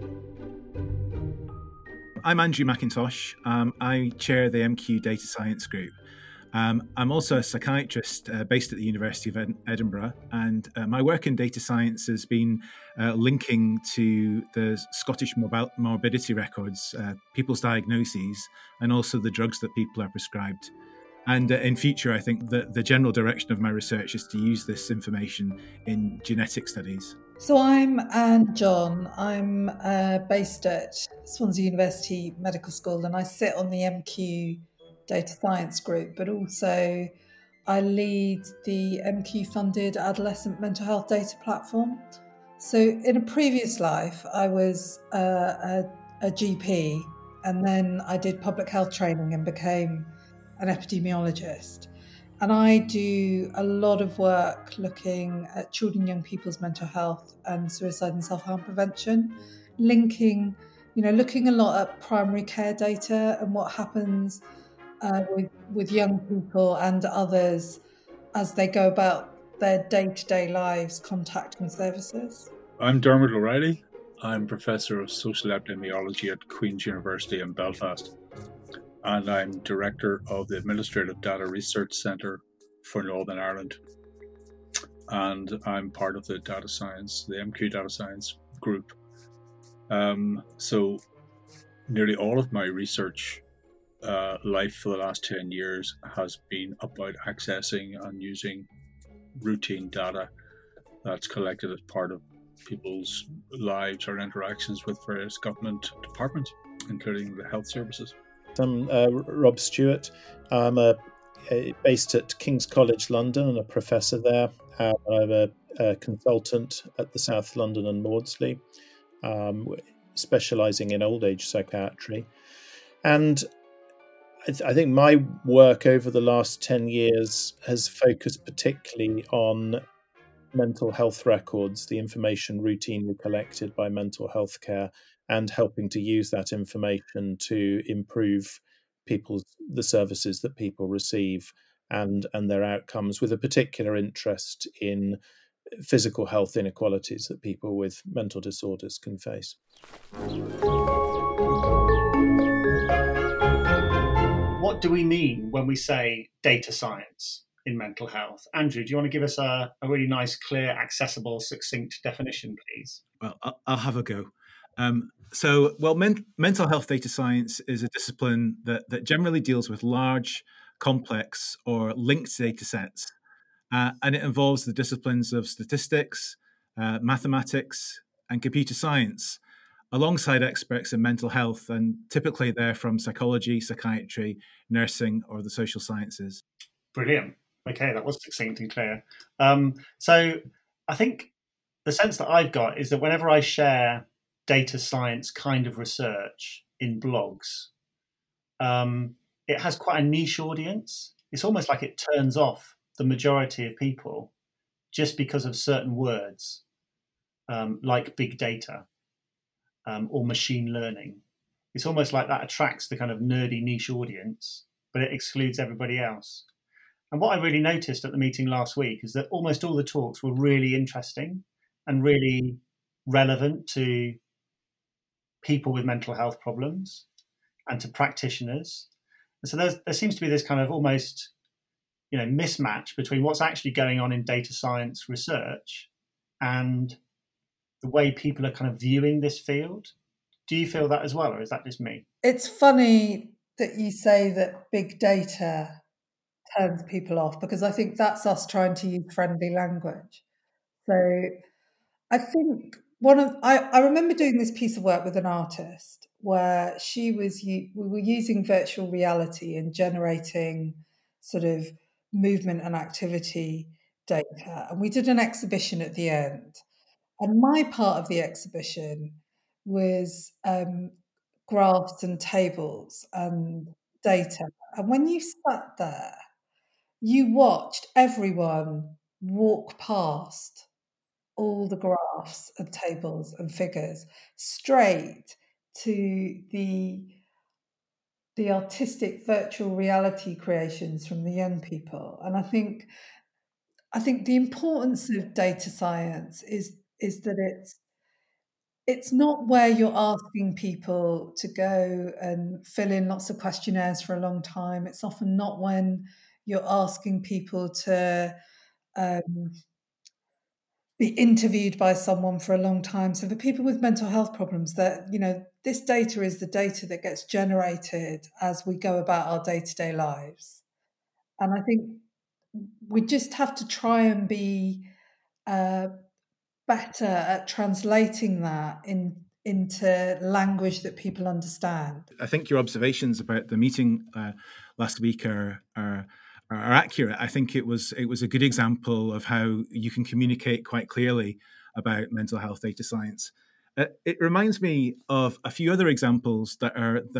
I'm Andrew McIntosh. I chair the MQ Data Science Group. I'm also a psychiatrist based at the University of Edinburgh, and my work in data science has been linking to the Scottish morbidity records, people's diagnoses, and also the drugs that people are prescribed. And in future, I think that the general direction of my research is to use this information in genetic studies. So I'm Anne John. I'm based at Swansea University Medical School, and I sit on the MQ Data Science Group, but also I lead the MQ-funded adolescent mental health data platform. So in a previous life, I was a GP, and then I did public health training and became an epidemiologist. And I do a lot of work looking at children and young people's mental health and suicide and self-harm prevention, looking a lot at primary care data and what happens with young people and others as they go about their day-to-day lives contacting services. I'm Dermot O'Reilly. I'm Professor of Social Epidemiology at Queen's University in Belfast, and I'm Director of the Administrative Data Research Centre for Northern Ireland. And I'm part of the data science, the MQ Data Science Group. So nearly all of my research life for the last 10 years has been about accessing and using routine data that's collected as part of people's lives or interactions with various government departments, including the health services. I'm Rob Stewart. I'm based at King's College London and a professor there. I'm a consultant at the South London and Maudsley, specialising in old age psychiatry. And I think my work over the last 10 years has focused particularly on mental health records, the information routinely collected by mental health care, and helping to use that information to improve the services that people receive and their outcomes, with a particular interest in physical health inequalities that people with mental disorders can face. What do we mean when we say data science in mental health? Andrew, do you want to give us a really nice, clear, accessible, succinct definition, please? Well, I'll have a go. Mental health data science is a discipline that generally deals with large, complex, or linked data sets. And it involves the disciplines of statistics, mathematics, and computer science, alongside experts in mental health, and typically they're from psychology, psychiatry, nursing, or the social sciences. Brilliant. Okay, that was succinct and clear. So I think the sense that I've got is that whenever I share data science kind of research in blogs, it has quite a niche audience. It's almost like it turns off the majority of people just because of certain words, like big data or machine learning. It's almost like that attracts the kind of nerdy niche audience, but it excludes everybody else. And what I really noticed at the meeting last week is that almost all the talks were really interesting and really relevant to people with mental health problems and to practitioners. And so there seems to be this kind of almost, mismatch between what's actually going on in data science research and the way people are kind of viewing this field. Do you feel that as well, or is that just me? It's funny that you say that big data turns people off, because I think that's us trying to use friendly language. So I think I remember doing this piece of work with an artist where we were using virtual reality and generating sort of movement and activity data. And we did an exhibition at the end. And my part of the exhibition was graphs and tables and data. And when you sat there, you watched everyone walk past all the graphs and tables and figures straight to the artistic virtual reality creations from the young people. And I think the importance of data science is that it's not where you're asking people to go and fill in lots of questionnaires for a long time. It's often not when you're asking people to um, be interviewed by someone for a long time. So for people with mental health problems, that this data is the data that gets generated as we go about our day-to-day lives. And I think we just have to try and be better at translating that into language that people understand. I think your observations about the meeting last week are accurate. I think it was a good example of how you can communicate quite clearly about mental health data science. It reminds me of a few other examples that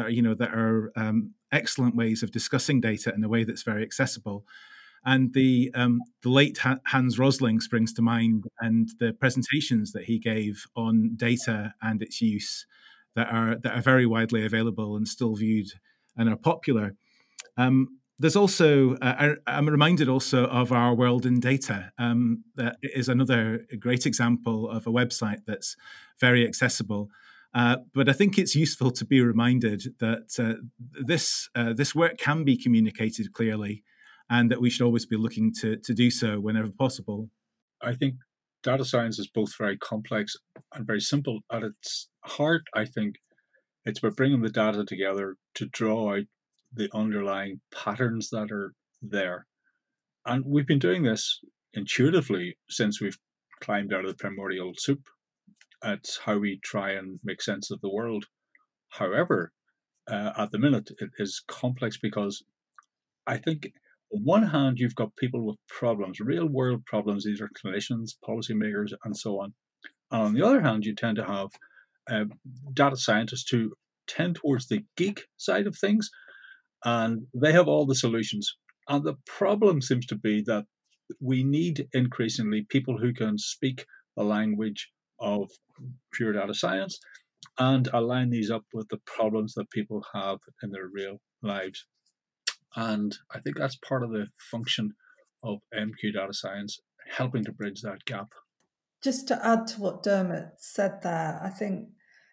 are excellent ways of discussing data in a way that's very accessible. And the late Hans Rosling springs to mind, and the presentations that he gave on data and its use that are very widely available and still viewed and are popular. There's also, I'm reminded also of Our World in Data. That is another great example of a website that's very accessible. But I think it's useful to be reminded that this work can be communicated clearly, and that we should always be looking to do so whenever possible. I think data science is both very complex and very simple. At its heart, I think it's about bringing the data together to draw out the underlying patterns that are there. And we've been doing this intuitively since we've climbed out of the primordial soup. It's how we try and make sense of the world. However, at the minute, it is complex because I think on one hand, you've got people with problems, real world problems. These are clinicians, policymakers, and so on. And on the other hand, you tend to have data scientists who tend towards the geek side of things, and they have all the solutions. And the problem seems to be that we need increasingly people who can speak the language of pure data science and align these up with the problems that people have in their real lives. And I think that's part of the function of MQ data science, helping to bridge that gap. Just to add to what Dermot said there, I think,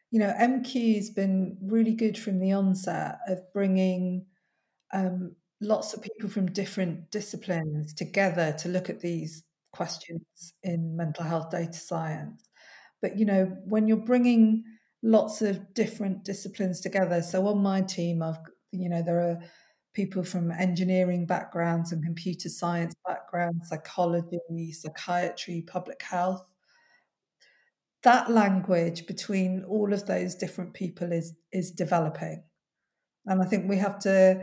MQ's been really good from the onset of bringing lots of people from different disciplines together to look at these questions in mental health data science. But, when you're bringing lots of different disciplines together, so on my team, there are people from engineering backgrounds and computer science backgrounds, psychology, psychiatry, public health. That language between all of those different people is developing. And I think we have to,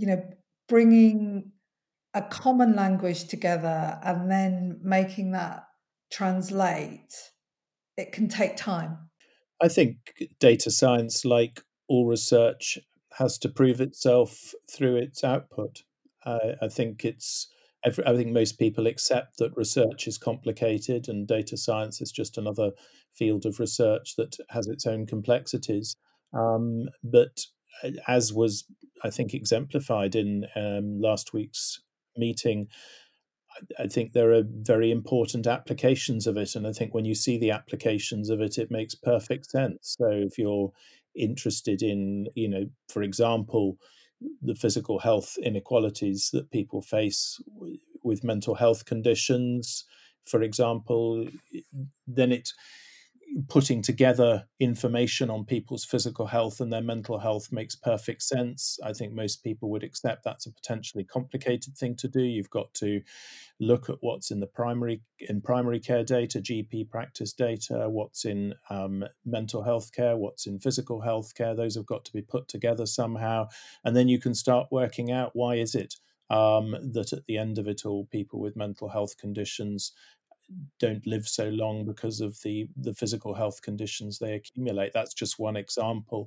bringing a common language together and then making that translate, it can take time. I think data science, like all research, has to prove itself through its output. I think I think most people accept that research is complicated and data science is just another field of research that has its own complexities. But as was, I think, exemplified in last week's meeting, I think there are very important applications of it. And I think when you see the applications of it, it makes perfect sense. So if you're interested in, for example, the physical health inequalities that people face with mental health conditions, for example, then it's putting together information on people's physical health and their mental health makes perfect sense. I think most people would accept that's a potentially complicated thing to do. You've got to look at what's in primary care data, GP practice data, what's in mental health care, what's in physical health care. Those have got to be put together somehow. And then you can start working out why is it that at the end of it all, people with mental health conditions don't live so long because of the physical health conditions they accumulate. That's just one example.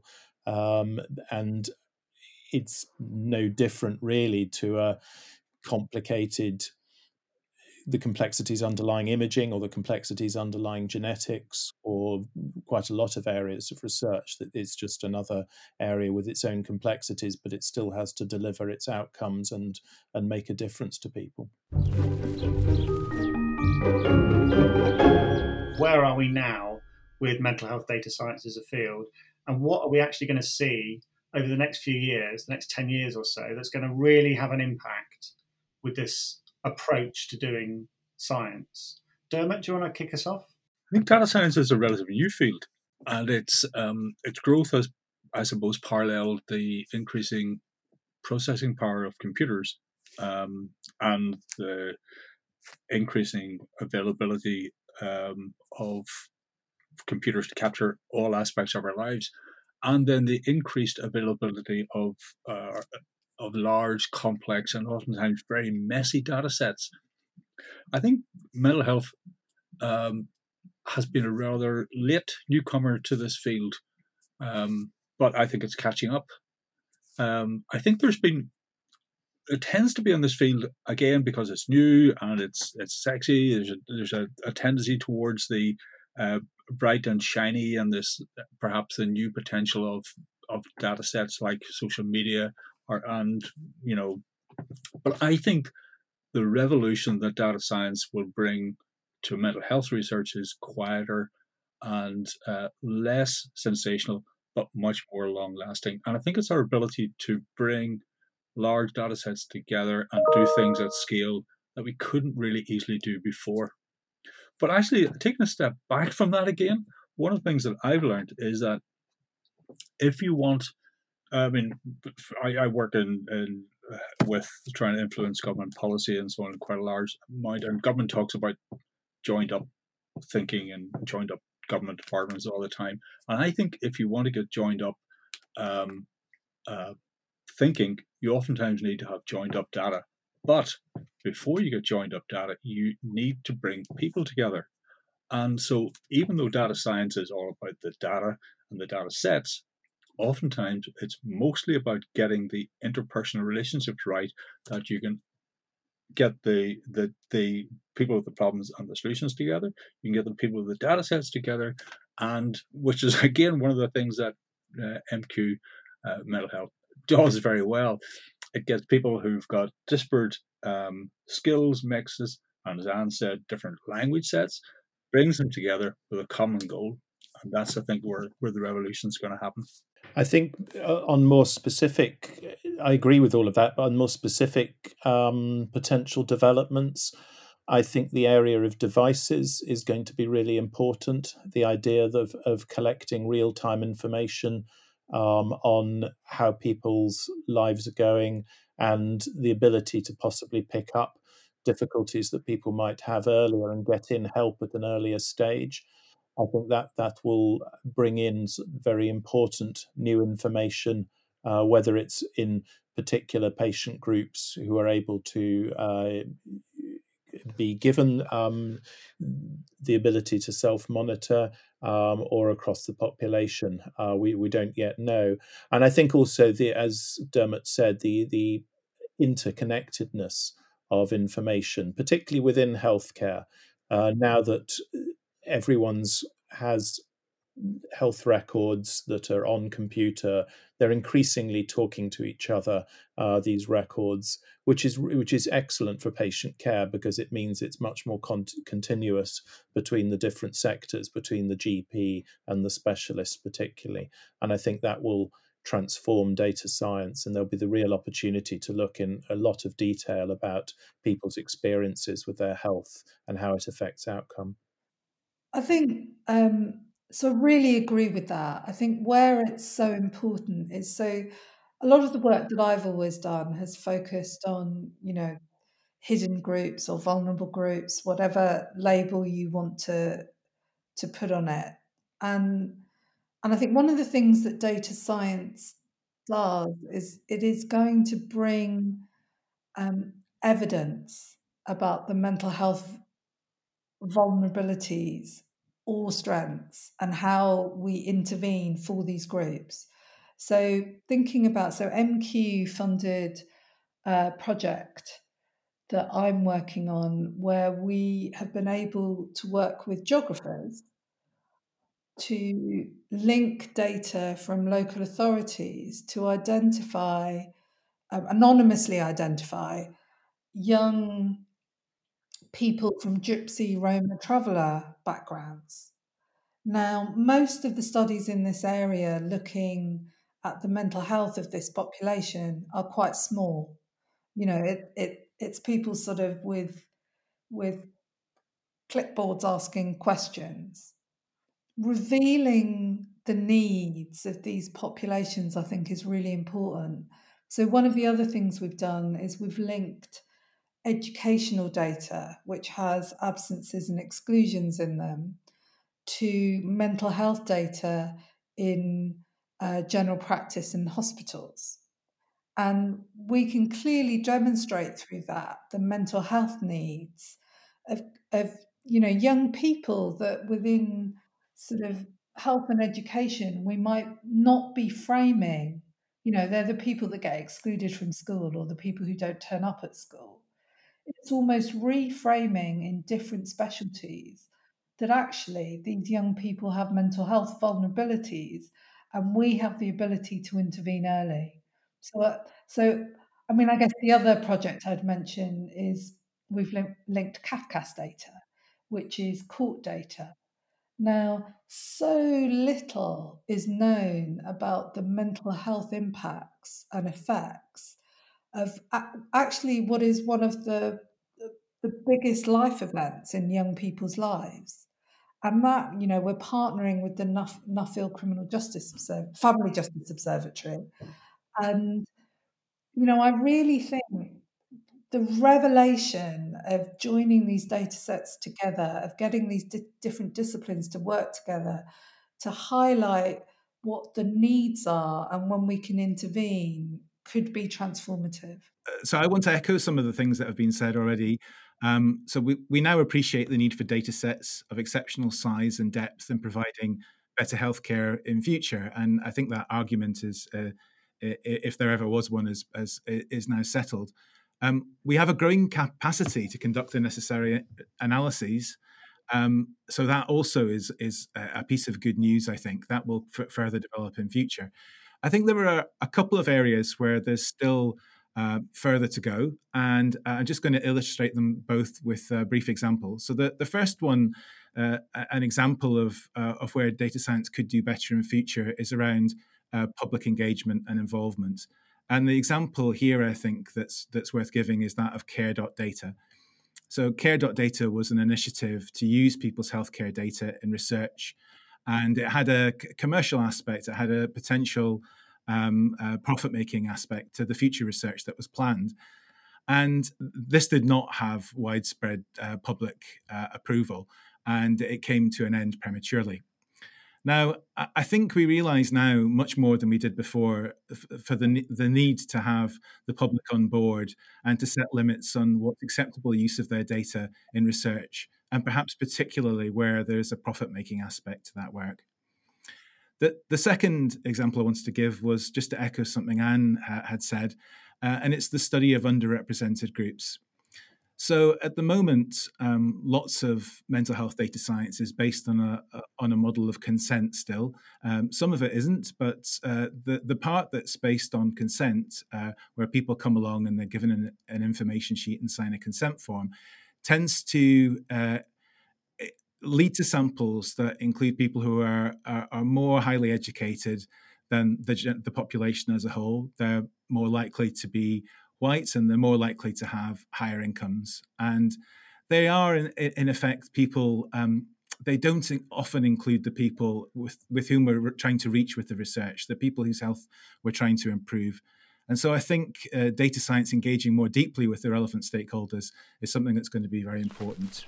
And it's no different really to the complexities underlying imaging or the complexities underlying genetics or quite a lot of areas of research. That it's just another area with its own complexities, but it still has to deliver its outcomes and make a difference to people. Where are we now with mental health data science as a field, and what are we actually going to see over the next few years, the next 10 years or so, that's going to really have an impact with this approach to doing science. Dermot, do you want to kick us off? I think data science is a relatively new field, and its growth has, I suppose, paralleled the increasing processing power of computers and the increasing availability of computers to capture all aspects of our lives, and then the increased availability of large, complex, and oftentimes very messy data sets. I think mental health has been a rather late newcomer to this field, but I think it's catching up. I think it tends to be in this field again because it's new and it's sexy. There's a tendency towards the bright and shiny, and this perhaps the new potential of data sets like social media, but I think the revolution that data science will bring to mental health research is quieter and less sensational, but much more long lasting. And I think it's our ability to bring large data sets together and do things at scale that we couldn't really easily do before. But actually, taking a step back from that again, one of the things that I've learned is that if you want, I work in with trying to influence government policy and so on in quite a large amount, and government talks about joined up thinking and joined up government departments all the time. And I think if you want to get joined up thinking, you oftentimes need to have joined up data. But before you get joined up data, you need to bring people together. And so even though data science is all about the data and the data sets, oftentimes it's mostly about getting the interpersonal relationships right, that you can get the people with the problems and the solutions together. You can get the people with the data sets together, and which is again one of the things that MQ mental health does very well. It gets people who've got disparate skills mixes, and as Anne said, different language sets, brings them together with a common goal, and that's I think where the revolution is going to happen. I think on more specific, I agree with all of that, but on more specific potential developments, I think the area of devices is going to be really important. The idea of collecting real-time information on how people's lives are going, and the ability to possibly pick up difficulties that people might have earlier and get in help at an earlier stage. I think that will bring in very important new information, whether it's in particular patient groups who are able to be given the ability to self-monitor, or across the population. We don't yet know. And I think also, as Dermot said, the interconnectedness of information, particularly within healthcare, now that everyone's has health records that are on computer, they're increasingly talking to each other, these records, which is excellent for patient care, because it means it's much more continuous between the different sectors, between the GP and the specialist particularly. And I think that will transform data science, and there'll be the real opportunity to look in a lot of detail about people's experiences with their health and how it affects outcome. I think so. I really agree with that. I think where it's so important is, so a lot of the work that I've always done has focused on, hidden groups or vulnerable groups, whatever label you want to put on it. And I think one of the things that data science does is it is going to bring evidence about the mental health vulnerabilities or strengths and how we intervene for these groups. So MQ funded a project that I'm working on where we have been able to work with geographers to link data from local authorities to anonymously identify young people from Gypsy Roma traveller backgrounds. Now, most of the studies in this area looking at the mental health of this population are quite small. It's people sort of with clipboards asking questions. Revealing the needs of these populations, I think, is really important. So one of the other things we've done is we've linked educational data, which has absences and exclusions in them, to mental health data in general practice and hospitals. And we can clearly demonstrate through that the mental health needs of young people that within sort of health and education we might not be framing. They're the people that get excluded from school or the people who don't turn up at school. It's almost reframing in different specialties that actually these young people have mental health vulnerabilities and we have the ability to intervene early. So I mean, I guess the other project I'd mention is we've linked CAFCAS data, which is court data. Now, so little is known about the mental health impacts and effects of actually what is one of the biggest life events in young people's lives. And that, we're partnering with the Nuffield Criminal Justice Family Justice Observatory. And, I really think the revelation of joining these data sets together, of getting these different disciplines to work together to highlight what the needs are and when we can intervene could be transformative. So I want to echo some of the things that have been said already. So we now appreciate the need for data sets of exceptional size and depth in providing better healthcare in future. And I think that argument is, if there ever was one, is now settled. We have a growing capacity to conduct the necessary analyses. So that also is a piece of good news, I think, that will further develop in future. I think there are a couple of areas where there's still further to go, and I'm just going to illustrate them both with brief examples. So the first one, an example of where data science could do better in future, is around public engagement and involvement. And the example here, I think, that's worth giving is that of Care.data. So Care.data was an initiative to use people's healthcare data in research, and it had a commercial aspect. It had a potential profit-making aspect to the future research that was planned. And this did not have widespread public approval, and it came to an end prematurely. Now, I think we realise now much more than we did before for the need to have the public on board and to set limits on what's acceptable use of their data in research, and perhaps particularly where there's a profit-making aspect to that work. The second example I wanted to give was just to echo something Anne had said, and it's the study of underrepresented groups. So at the moment, lots of mental health data science is based on a model of consent still. Some of it isn't, but the part that's based on consent, where people come along and they're given an information sheet and sign a consent form, tends to lead to samples that include people who are more highly educated than the population as a whole. They're more likely to be white, and they're more likely to have higher incomes. And they are, in effect, people, they don't often include the people with whom we're trying to reach with the research, the people whose health we're trying to improve. And so I think data science engaging more deeply with the relevant stakeholders is something that's going to be very important.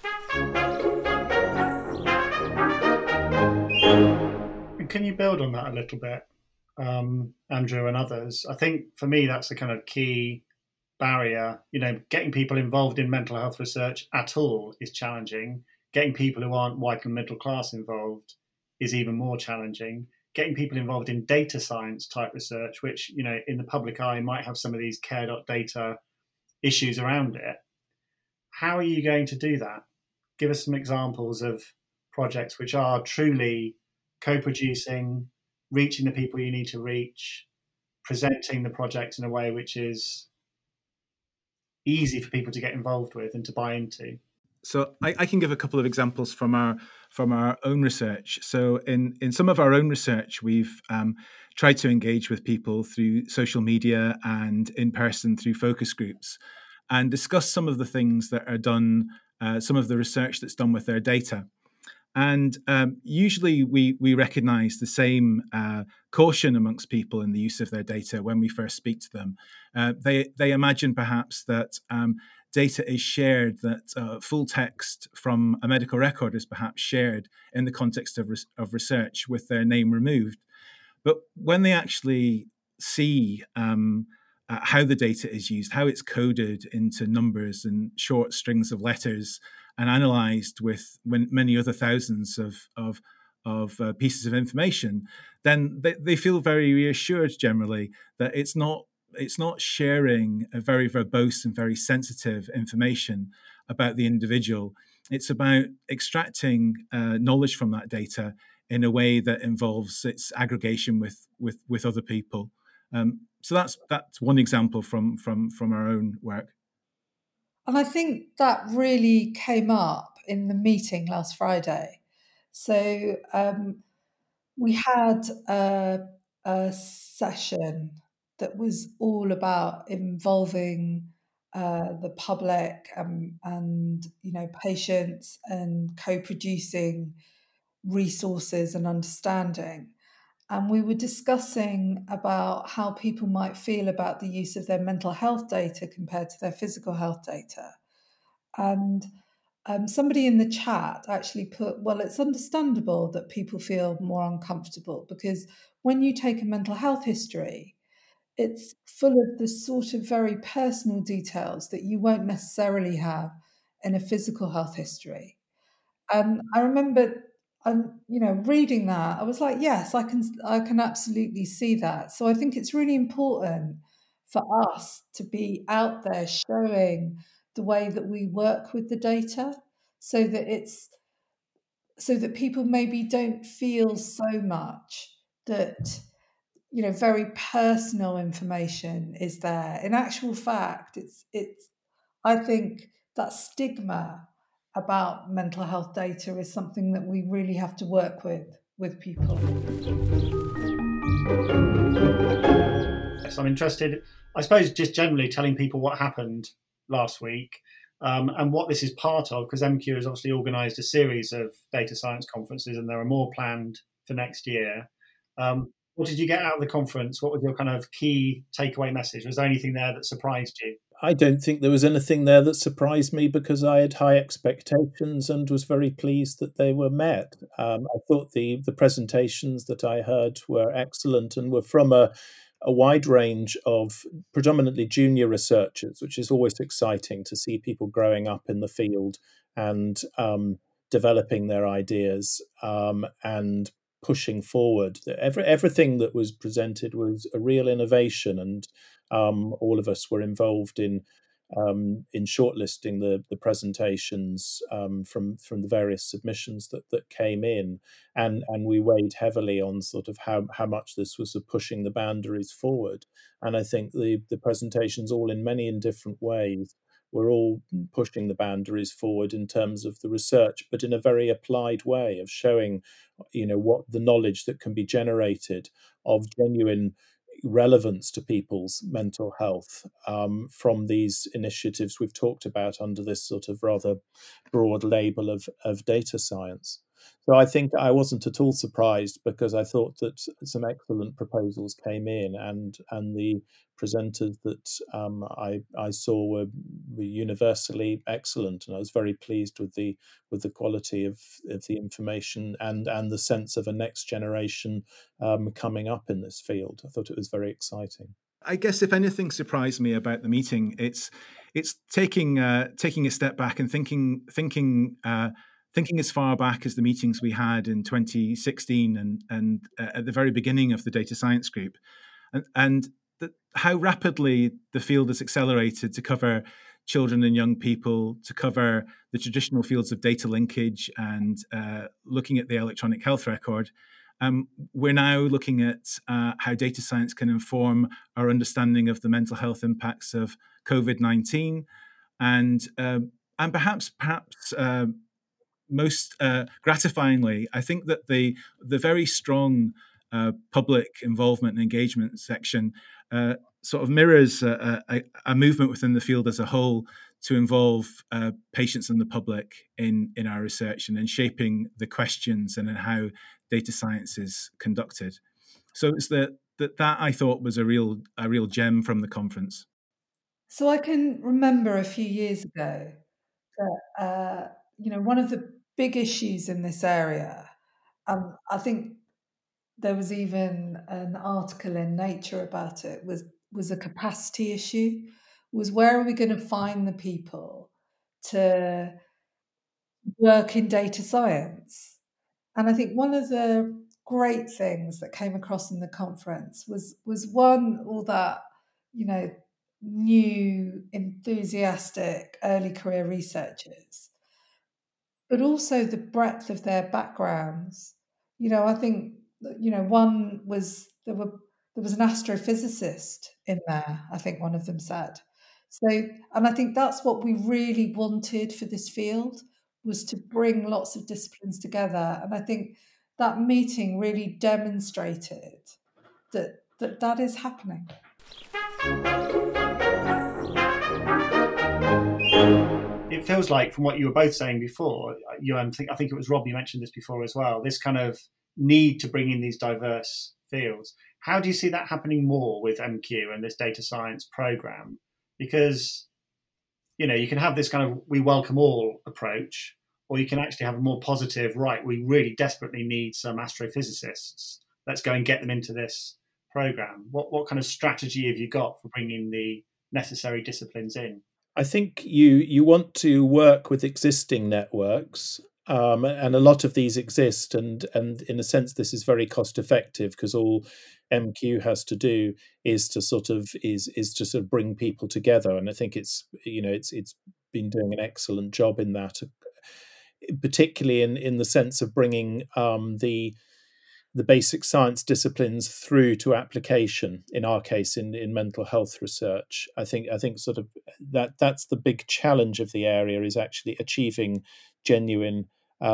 And can you build on that a little bit, Andrew and others? I think for me, that's a kind of key barrier. Getting people involved in mental health research at all is challenging. Getting people who aren't white and middle class involved is even more challenging. Getting people involved in data science type research, which, in the public eye might have some of these Care.data issues around it. How are you going to do that? Give us some examples of projects which are truly co-producing, reaching the people you need to reach, presenting the project in a way which is easy for people to get involved with and to buy into. So I can give a couple of examples from our from our own research. So in some of our own research, we've tried to engage with people through social media and in person through focus groups and discuss some of the things that are done, some of the research that's done with their data. And usually we recognize the same caution amongst people in the use of their data when we first speak to them. They imagine perhaps that data is shared, that full text from a medical record is perhaps shared in the context of research with their name removed. But when they actually see how the data is used, how it's coded into numbers and short strings of letters and analyzed with many other thousands of pieces of information, then they feel very reassured generally that it's not sharing a very verbose and very sensitive information about the individual. It's about extracting knowledge from that data in a way that involves its aggregation with other people. So that's one example from our own work. And I think that really came up in the meeting last Friday. So we had a session that was all about involving the public and patients and co-producing resources and understanding. And we were discussing about how people might feel about the use of their mental health data compared to their physical health data. And somebody in the chat actually put, well, it's understandable that people feel more uncomfortable because when you take a mental health history, it's full of the sort of very personal details that you won't necessarily have in a physical health history. And I remember, reading that, I was like, yes, I can absolutely see that. So I think it's really important for us to be out there showing the way that we work with the data, so that people maybe don't feel so much that very personal information is there. In actual fact, it's I think that stigma about mental health data is something that we really have to work with people. Yes, I'm interested, I suppose, just generally telling people what happened last week and what this is part of, because MQ has obviously organised a series of data science conferences and there are more planned for next year. What did you get out of the conference? What was your kind of key takeaway message? Was there anything there that surprised you? I don't think there was anything there that surprised me because I had high expectations and was very pleased that they were met. I thought the presentations that I heard were excellent and were from a wide range of predominantly junior researchers, which is always exciting to see people growing up in the field and developing their ideas and pushing forward. Everything that was presented was a real innovation, and all of us were involved in shortlisting the presentations from the various submissions that came in, and we weighed heavily on sort of how much this was pushing the boundaries forward. And I think the presentations, all in many and different ways, were all pushing the boundaries forward in terms of the research, but in a very applied way of showing, what the knowledge that can be generated of genuine relevance to people's mental health from these initiatives we've talked about under this sort of rather broad label of data science. So I think I wasn't at all surprised because I thought that some excellent proposals came in, and the presenters that I saw were universally excellent, and I was very pleased with the quality of the information and the sense of a next generation coming up in this field. I thought it was very exciting. I guess if anything surprised me about the meeting, it's taking a step back and thinking as far back as the meetings we had in 2016 and at the very beginning of the data science group, and how rapidly the field has accelerated to cover children and young people, to cover the traditional fields of data linkage and looking at the electronic health record. We're now looking at how data science can inform our understanding of the mental health impacts of COVID-19, and perhaps most gratifyingly, I think that the very strong public involvement and engagement section sort of mirrors a movement within the field as a whole to involve patients and the public in our research and in shaping the questions and in how data science is conducted. So it's that I thought was a real gem from the conference. So I can remember a few years ago that one of the big issues in this area, I think there was even an article in Nature about it, was a capacity issue. Was where are we going to find the people to work in data science? And I think one of the great things that came across in the conference was one, all that, new, enthusiastic early career researchers, but also the breadth of their backgrounds. I think one was there was an astrophysicist in there. I think one of them said so, and I think that's what we really wanted for this field, was to bring lots of disciplines together. And I think that meeting really demonstrated that is happening. It feels like, from what you were both saying before, I think it was Rob, you mentioned this before as well, this kind of need to bring in these diverse fields. How do you see that happening more with MQ and this data science program? Because, you can have this kind of we welcome all approach, or you can actually have a more positive, right, we really desperately need some astrophysicists. Let's go and get them into this program. What kind of strategy have you got for bringing the necessary disciplines in? I think you want to work with existing networks, and a lot of these exist, and in a sense, this is very cost effective, because all MQ has to do is to sort of bring people together, and I think it's been doing an excellent job in that, particularly in the sense of bringing the basic science disciplines through to application. In our case, in mental health research, I think sort of that's the big challenge of the area, is actually achieving genuine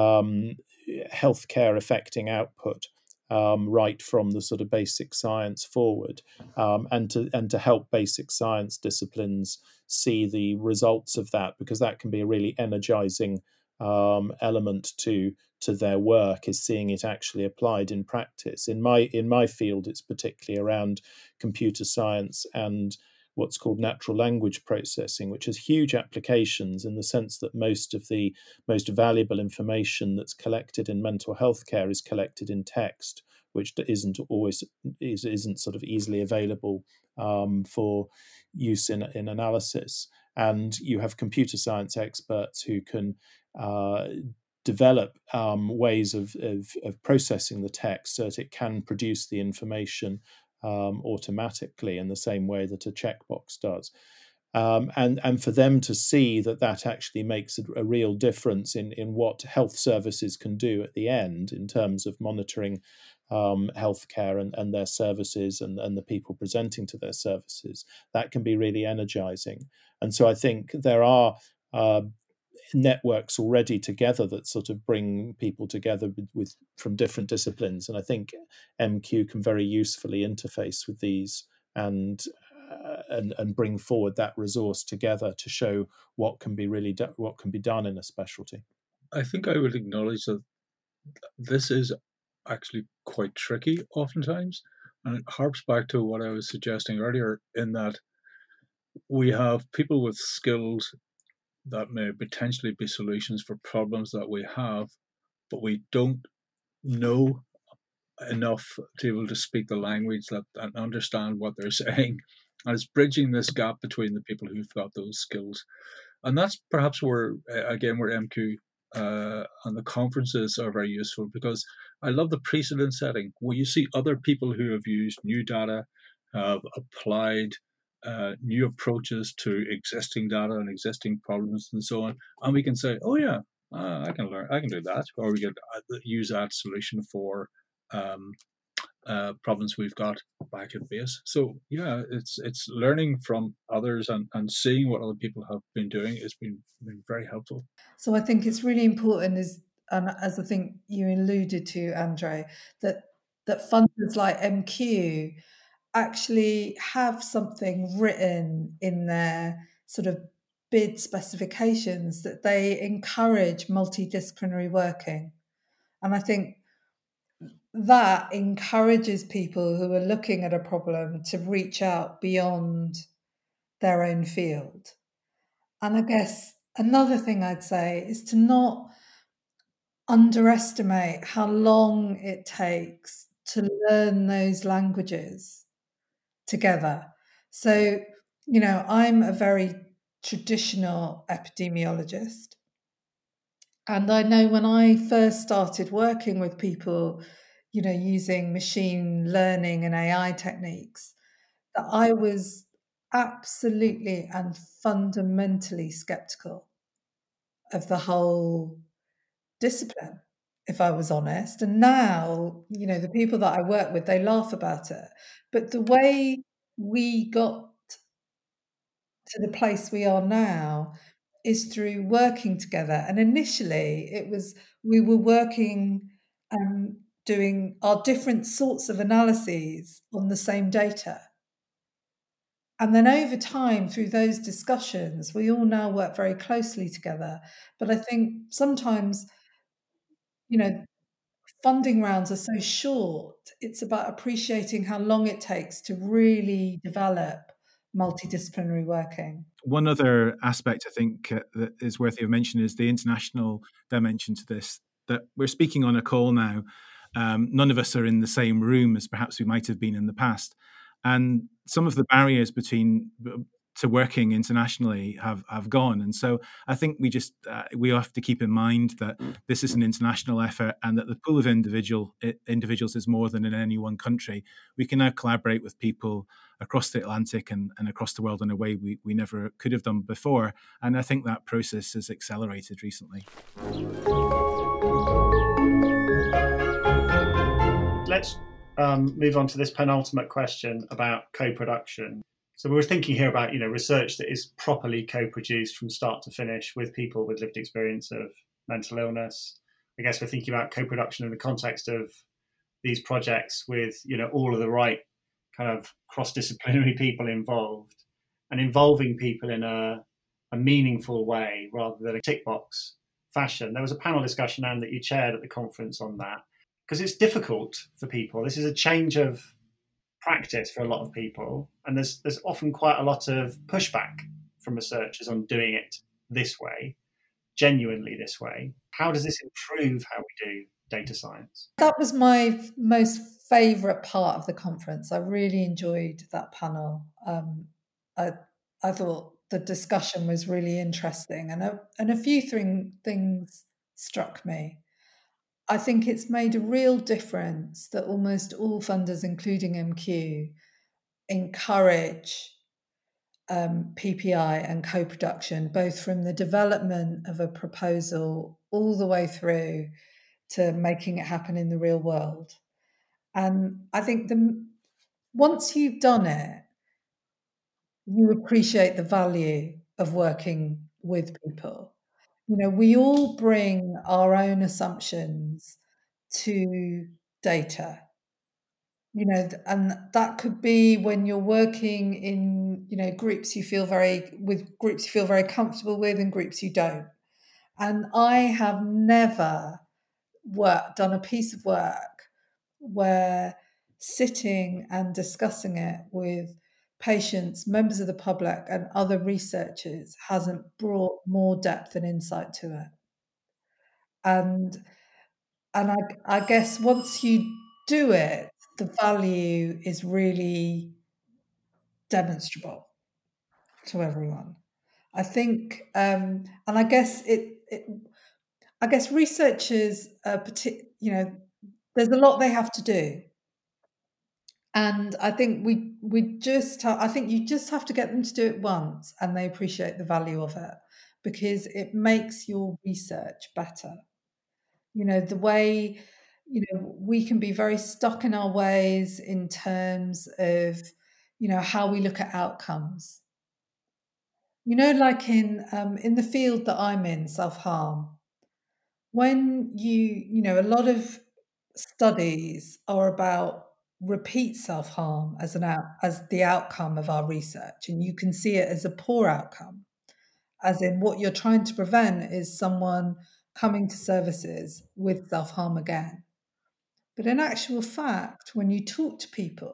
healthcare affecting output, right from the sort of basic science forward, and to help basic science disciplines see the results of that, because that can be a really energizing element to their work, is seeing it actually applied in practice. In my field, it's particularly around computer science and what's called natural language processing, which has huge applications in the sense that most of the most valuable information that's collected in mental health care is collected in text, which isn't sort of easily available for use in analysis. And you have computer science experts who can develop ways of processing the text so that it can produce the information automatically in the same way that a checkbox does. And for them to see that actually makes a real difference in what health services can do at the end in terms of monitoring healthcare and their services and the people presenting to their services, that can be really energizing. And so I think there are networks already together that sort of bring people together with from different disciplines, and I think MQ can very usefully interface with these and bring forward that resource together to show what can be what can be done in a specialty. I think I would acknowledge that this is actually quite tricky oftentimes, and it harps back to what I was suggesting earlier, in that we have people with skills that may potentially be solutions for problems that we have, but we don't know enough to be able to speak the language and understand what they're saying. And it's bridging this gap between the people who've got those skills. And that's perhaps where MQ and the conferences are very useful, because I love the precedent setting where you see other people who have used new data, have applied new approaches to existing data and existing problems and so on, and we can say, oh yeah, I can do that, or we can use that solution for problems we've got back at base. So yeah, it's learning from others and seeing what other people have been doing has been very helpful. So I think it's really important, as I think you alluded to, Andre, that funders like MQ actually have something written in their sort of bid specifications that they encourage multidisciplinary working. And I think that encourages people who are looking at a problem to reach out beyond their own field. And I guess another thing I'd say is to not underestimate how long it takes to learn those languages together. So, I'm a very traditional epidemiologist. And I know when I first started working with people, using machine learning and AI techniques, that I was absolutely and fundamentally skeptical of the whole discipline, if I was honest. And now, the people that I work with, they laugh about it. But the way we got to the place we are now is through working together. And initially, we were working doing our different sorts of analyses on the same data. And then over time, through those discussions, we all now work very closely together. But I think sometimes, funding rounds are so short, it's about appreciating how long it takes to really develop multidisciplinary working. One other aspect I think that is worthy of mention is the international dimension to this, that we're speaking on a call now. None of us are in the same room as perhaps we might have been in the past. And some of the barriers to working internationally have gone. And so I think we have to keep in mind that this is an international effort and that the pool of individuals is more than in any one country. We can now collaborate with people across the Atlantic and across the world in a way we never could have done before. And I think that process has accelerated recently. Let's move on to this penultimate question about co-production. So we were thinking here about, research that is properly co-produced from start to finish with people with lived experience of mental illness. I guess we're thinking about co-production in the context of these projects with, all of the right kind of cross-disciplinary people involved and involving people in a meaningful way rather than a tick box fashion. There was a panel discussion, Anne, that you chaired at the conference on that, because it's difficult for people. This is a change of practice for a lot of people, and there's often quite a lot of pushback from researchers on doing it this way, genuinely this way. How does this improve how we do data science? That was my most favourite part of the conference. I really enjoyed that panel. I thought the discussion was really interesting, and a few things struck me. I think it's made a real difference that almost all funders, including MQ, encourage PPI and co-production, both from the development of a proposal all the way through to making it happen in the real world. And I think once you've done it, you appreciate the value of working with people. We all bring our own assumptions to data, and that could be when you're working in, groups you feel very comfortable with and groups you don't. And I have never done a piece of work where sitting and discussing it with patients, members of the public, and other researchers hasn't brought more depth and insight to it. And I guess once you do it, the value is really demonstrable to everyone. I think, and I guess I guess researchers, there's a lot they have to do, and I think you just have to get them to do it once, and they appreciate the value of it because it makes your research better. The way we can be very stuck in our ways in terms of, how we look at outcomes. Like in the field that I'm in, self-harm, when a lot of studies are about repeat self-harm as the outcome of our research, and you can see it as a poor outcome, as in what you're trying to prevent is someone coming to services with self-harm again. But in actual fact, when you talk to people,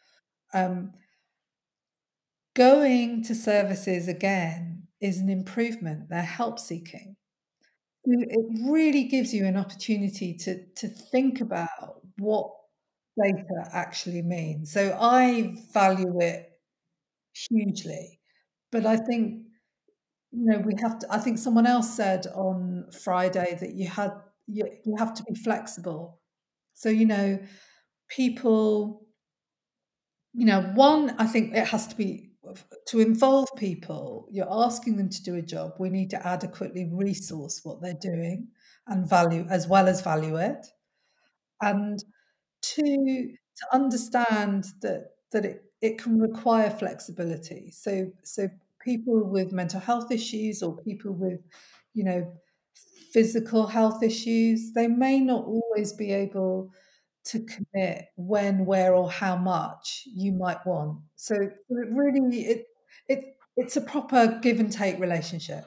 going to services again is an improvement. They're help seeking. It really gives you an opportunity to think about what data actually means. So I value it hugely, but I think we have to. I think someone else said on Friday that you have to be flexible. So people. One, I think it has to be to involve people. You're asking them to do a job. We need to adequately resource what they're doing and value value it. And two, to understand that it can require flexibility. So people with mental health issues or people with, physical health issues, they may not always be able to commit when, where, or how much you might want. So it really it's a proper give and take relationship.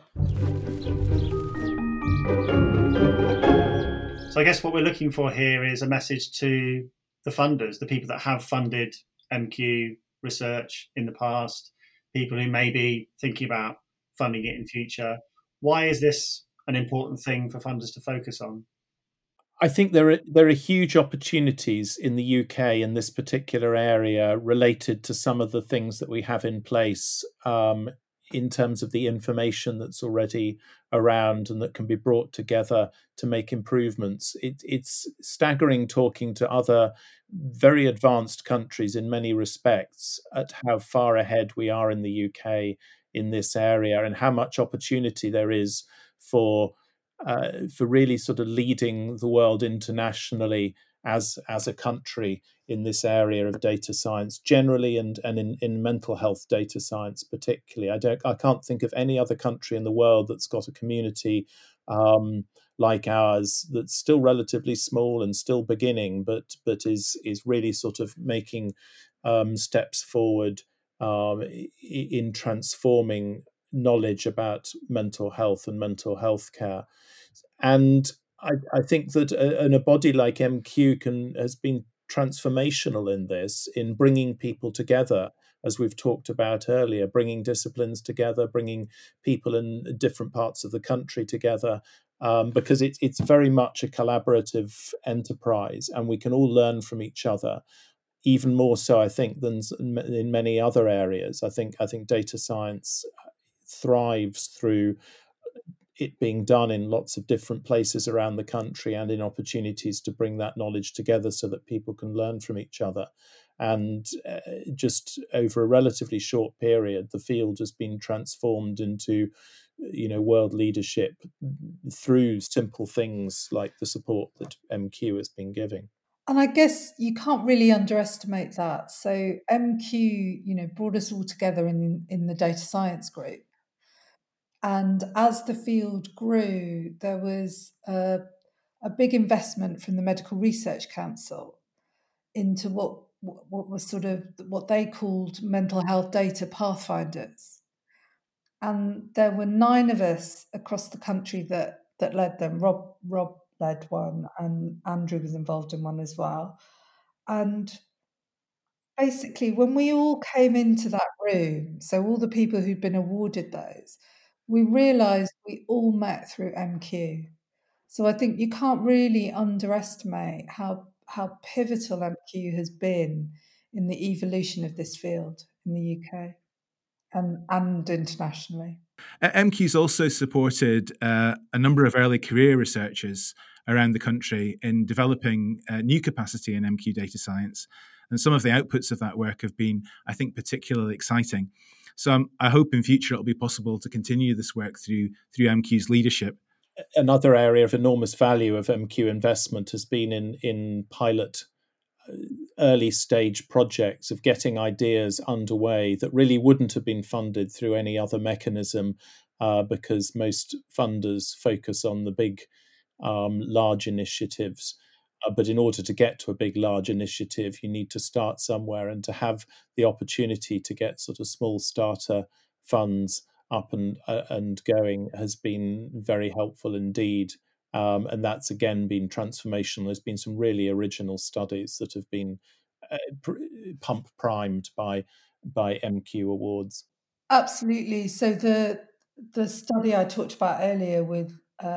So I guess what we're looking for here is a message to the funders, the people that have funded MQ research in the past, people who may be thinking about funding it in future. Why is this an important thing for funders to focus on? I think there are huge opportunities in the UK in this particular area related to some of the things that we have in place in terms of the information that's already around and that can be brought together to make improvements. It's staggering talking to other very advanced countries in many respects at how far ahead we are in the UK in this area and how much opportunity there is for really sort of leading the world internationally as a country in this area of data science generally and in mental health data science particularly. I can't think of any other country in the world that's got a community like ours that's still relatively small and still beginning, but is really sort of making steps forward in transforming knowledge about mental health and mental health care. And I think that a body like MQ has been transformational in this, in bringing people together, as we've talked about earlier, bringing disciplines together, bringing people in different parts of the country together, because it's very much a collaborative enterprise, and we can all learn from each other. Even more so, I think, than in many other areas. I think data science thrives through it being done in lots of different places around the country and in opportunities to bring that knowledge together so that people can learn from each other. And just over a relatively short period, the field has been transformed into world leadership through simple things like the support that MQ has been giving. And I guess you can't really underestimate that. So MQ, brought us all together in the data science group. And as the field grew, there was a big investment from the Medical Research Council into what was sort of what they called mental health data pathfinders. And there were 9 of us across the country that led them. Rob led one, and Andrew was involved in one as well. And basically, when we all came into that room, so all the people who'd been awarded those, we realised we all met through MQ. So I think you can't really underestimate how pivotal MQ has been in the evolution of this field in the UK and internationally. MQ's also supported a number of early career researchers around the country in developing new capacity in MQ data science. And some of the outputs of that work have been, I think, particularly exciting. So I hope in future it'll be possible to continue this work through MQ's leadership. another area of enormous value of MQ investment has been in pilot early stage projects of getting ideas underway that really wouldn't have been funded through any other mechanism, because most funders focus on the big, large initiatives. But in order to get to a big, large initiative, you need to start somewhere, and to have the opportunity to get sort of small starter funds up and going has been very helpful indeed. And that's again been transformational. There's been some really original studies that have been pump primed by MQ awards. Absolutely. So the study I talked about earlier with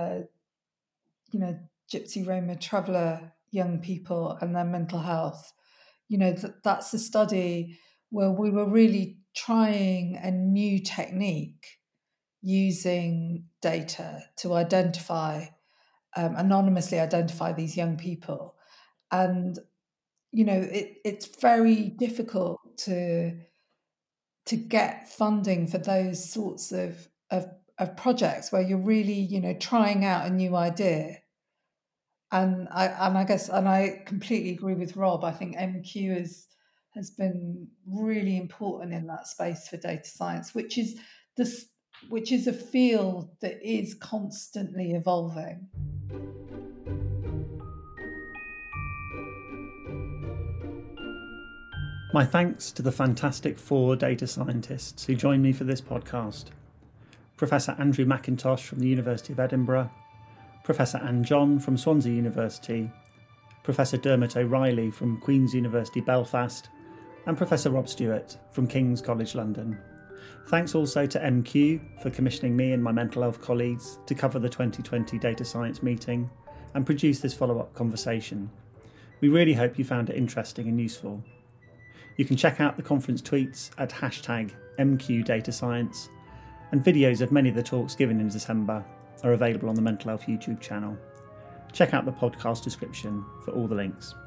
Gypsy Roma traveller young people and their mental health, that's a study where we were really trying a new technique using data to anonymously identify these young people. And it's very difficult to get funding for those sorts of projects where you're really trying out a new idea. And I completely agree with Rob. I think MQ has been really important in that space for data science, which is a field that is constantly evolving. My thanks to the fantastic 4 data scientists who joined me for this podcast. Professor Andrew McIntosh from the University of Edinburgh, Professor Anne John from Swansea University, Professor Dermot O'Reilly from Queen's University Belfast, and Professor Rob Stewart from King's College London. Thanks also to MQ for commissioning me and my mental health colleagues to cover the 2020 data science meeting and produce this follow-up conversation. We really hope you found it interesting and useful. You can check out the conference tweets at #MQDataScience, and videos of many of the talks given in December are available on the Mental Health YouTube channel. Check out the podcast description for all the links.